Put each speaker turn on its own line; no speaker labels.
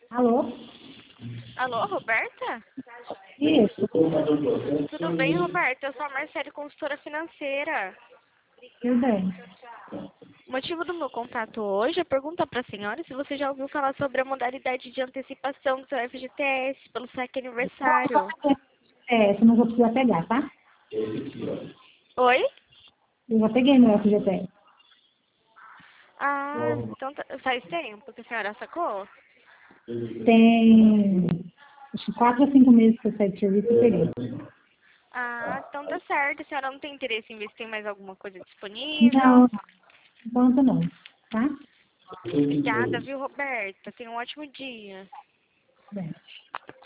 Alô?
Alô, Roberta?
Isso,
Tudo bem, Roberta? Eu sou a Marcele, consultora financeira.
tudo bem.
O motivo do meu contato hoje é perguntar para a senhora se você já ouviu falar sobre a modalidade de antecipação do seu FGTS pelo SAC aniversário.
Você não vou precisar pegar, tá?
Oi?
Eu já peguei meu FGTS.
Ah, então faz tempo que a senhora sacou?
Tem acho que 4 ou 5 meses que eu saí de serviço e peguei.
Ah, então tá certo. A senhora não tem interesse em ver se tem mais alguma coisa disponível?
Não, enquanto não, tá?
Obrigada, viu, Roberta? Tenha um ótimo dia.
Bem.